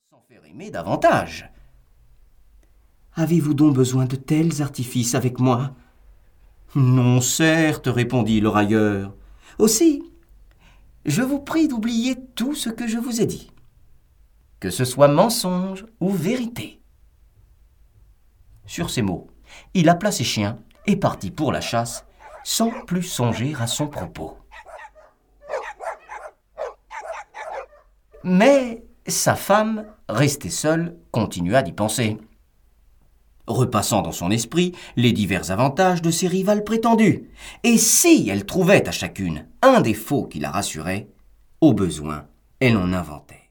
S'en faire aimer davantage. Avez-vous donc besoin de tels artifices avec moi ? Non, certes, répondit le railleur. Aussi, je vous prie d'oublier tout ce que je vous ai dit, que ce soit mensonge ou vérité. Sur ces mots, il appela ses chiens et partit pour la chasse, sans plus songer à son propos. Mais sa femme, restée seule, continua d'y penser, repassant dans son esprit les divers avantages de ses rivales prétendues. Et si elle trouvait à chacune un défaut qui la rassurait, au besoin, elle en inventait.